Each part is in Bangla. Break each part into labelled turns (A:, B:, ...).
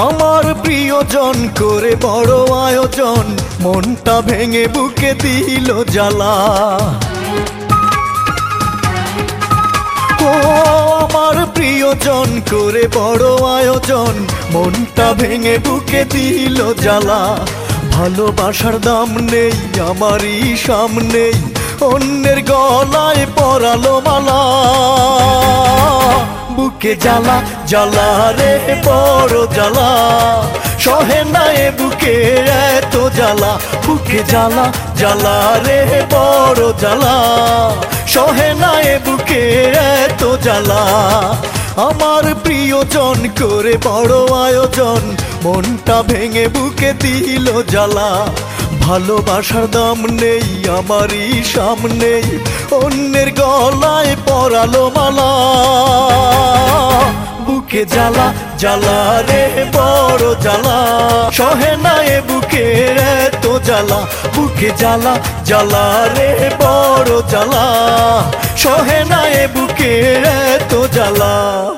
A: আমার প্রিয়জন করে বড় আয়োজন, মনটা ভেঙে বুকে দিল জ্বালা। ও আমার প্রিয়জন করে বড় আয়োজন, মনটা ভেঙে বুকে দিল জ্বালা। ভালোবাসার দাম নেই আমারই সামনেই, অন্যের গলায় পরালো মালা। বুকে জ্বালা জ্বালা রে বড় জ্বালা, সহে না এ বুকে এত জ্বালা। বুকে জ্বালা জ্বালা রে বড় জ্বালা, সহে না এ বুকে এত জ্বালা। আমার প্রিয়জন করে বড় আয়োজন, মনটা ভেঙে বুকে দিল জ্বালা। ভালোবাসার দাম নেই আমারই সামনেই, অন্যের গলায় পরালো মালা। বুকে জ্বালা জ্বালা রে বড় জ্বালা, সহে না এ বুকে এত জ্বালা। বুকে জ্বালা জ্বালা রে বড় জ্বালা, সহে না এ বুকে এত জ্বালা।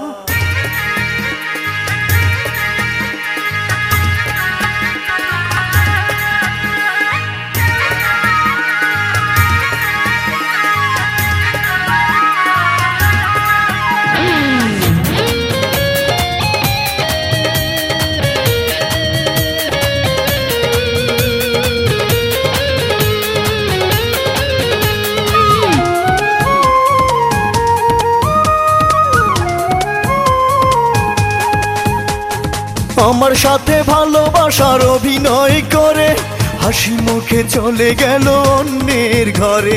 A: আমার সাথে ভালোবাসার অভিনয় করে হাসি মুখে চলে গেল অন্যের ঘরে।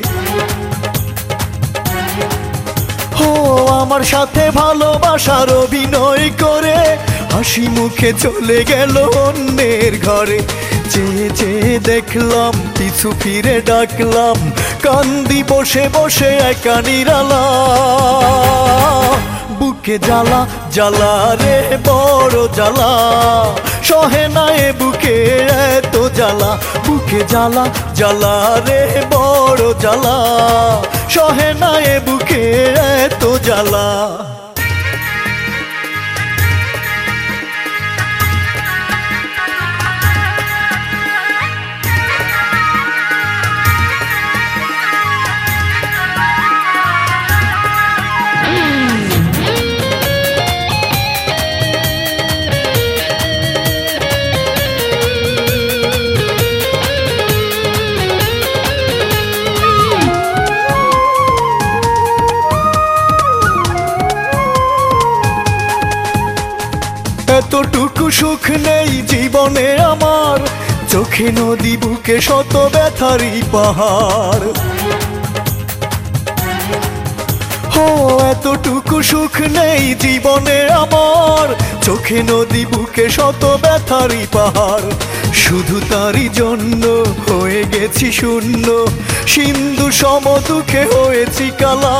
A: ও আমার সাথে ভালোবাসার অভিনয় করে হাসি মুখে চলে গেল অন্যের ঘরে। চেয়ে চেয়ে দেখলাম, পিছু ফিরে ডাকলাম, কান্দি বসে বসে একা নিরালা। বুকে জ্বালা জ্বালা রে বড় জ্বালা, সহে না এ বুকে এত জ্বালা। বুকে জ্বালা জ্বালা রে বড় জ্বালা, সহে না এ বুকে এত জ্বালা। এতটুকু সুখ নেই জীবনে আমার, চোখে নদী বুকে শত ব্যথারই পাহাড়। ও এতটুকু সুখ নেই জীবনে আমার, চোখে নদী বুকে শত ব্যথারই পাহাড়। শুধু তারই জন্য হয়ে গেছি শূন্য, সিন্ধু সম দুঃখে হয়েছি কালা।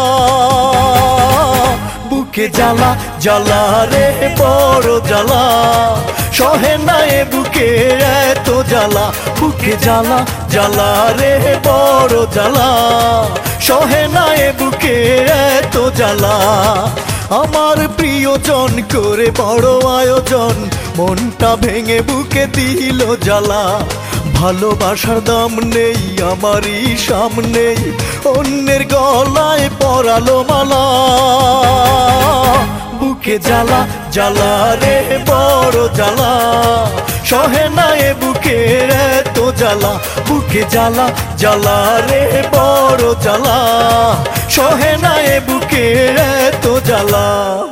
A: বুকে জ্বালা জ্বালা রে বড় জ্বালা, সহে না এ বুকে এত জ্বালা। বুকে জ্বালা জ্বালা রে বড় জ্বালা, সহে না এ বুকে এত জ্বালা। আমার প্রিয়জন করে বড় আয়োজন, মনটা ভেঙে বুকে দিল জ্বালা। ভালোবাসার দাম নেই আমারই সামনেই, অন্যের গলায় পরালো মালা। বুকে জ্বালা জ্বালা রে বড় জ্বালা, সহে না এ বুকে এত জ্বালা। বুকে জ্বালা জ্বালা রে বড় জ্বালা, সহে না এ বুকে এত জ্বালা।